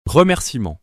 Remerciements.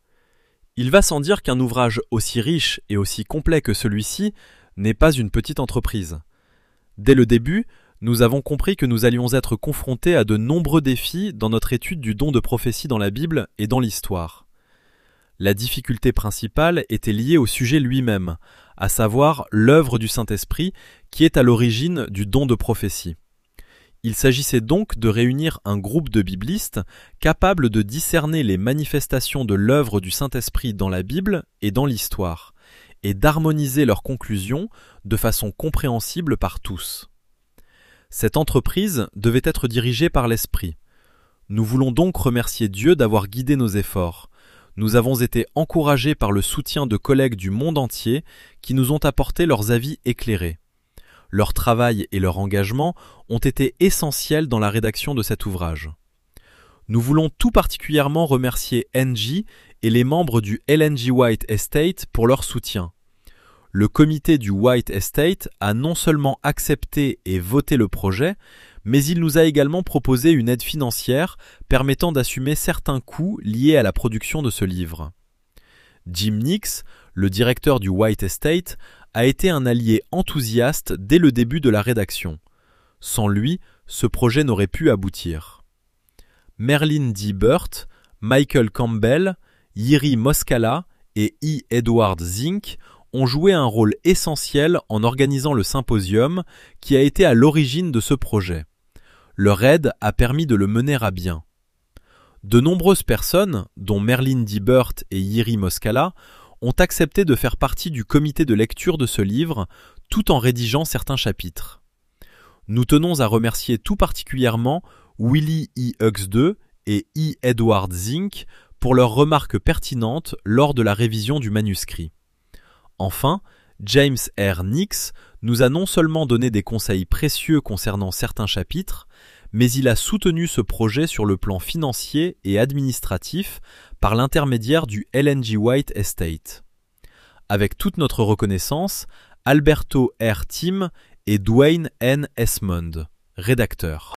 Il va sans dire qu'un ouvrage aussi riche et aussi complet que celui-ci n'est pas une petite entreprise. Dès le début, nous avons compris que nous allions être confrontés à de nombreux défis dans notre étude du don de prophétie dans la Bible et dans l'histoire. La difficulté principale était liée au sujet lui-même, à savoir l'œuvre du Saint-Esprit qui est à l'origine du don de prophétie. Il s'agissait donc de réunir un groupe de biblistes capables de discerner les manifestations de l'œuvre du Saint-Esprit dans la Bible et dans l'histoire, et d'harmoniser leurs conclusions de façon compréhensible par tous. Cette entreprise devait être dirigée par l'Esprit. Nous voulons donc remercier Dieu d'avoir guidé nos efforts. Nous avons été encouragés par le soutien de collègues du monde entier qui nous ont apporté leurs avis éclairés. Leur travail et leur engagement ont été essentiels dans la rédaction de cet ouvrage. Nous voulons tout particulièrement remercier NG et les membres du Ellen G. White Estate pour leur soutien. Le comité du White Estate a non seulement accepté et voté le projet, mais il nous a également proposé une aide financière permettant d'assumer certains coûts liés à la production de ce livre. Jim Nix, le directeur du White Estate, a été un allié enthousiaste dès le début de la rédaction. Sans lui, ce projet n'aurait pu aboutir. Merlin D. Burt, Michael Campbell, Yiri Moskala et E. Edward Zink ont joué un rôle essentiel en organisant le symposium qui a été à l'origine de ce projet. Leur aide a permis de le mener à bien. De nombreuses personnes, dont Merlin D. Burt et Yiri Moskala, ont accepté de faire partie du comité de lecture de ce livre, tout en rédigeant certains chapitres. Nous tenons à remercier tout particulièrement Willie E. Hughes II et E. Edward Zink pour leurs remarques pertinentes lors de la révision du manuscrit. Enfin, James R. Nix nous a non seulement donné des conseils précieux concernant certains chapitres, mais il a soutenu ce projet sur le plan financier et administratif par l'intermédiaire du Ellen G. White Estate. Avec toute notre reconnaissance, Alberto R. Tim et Dwayne N. Esmond, rédacteurs.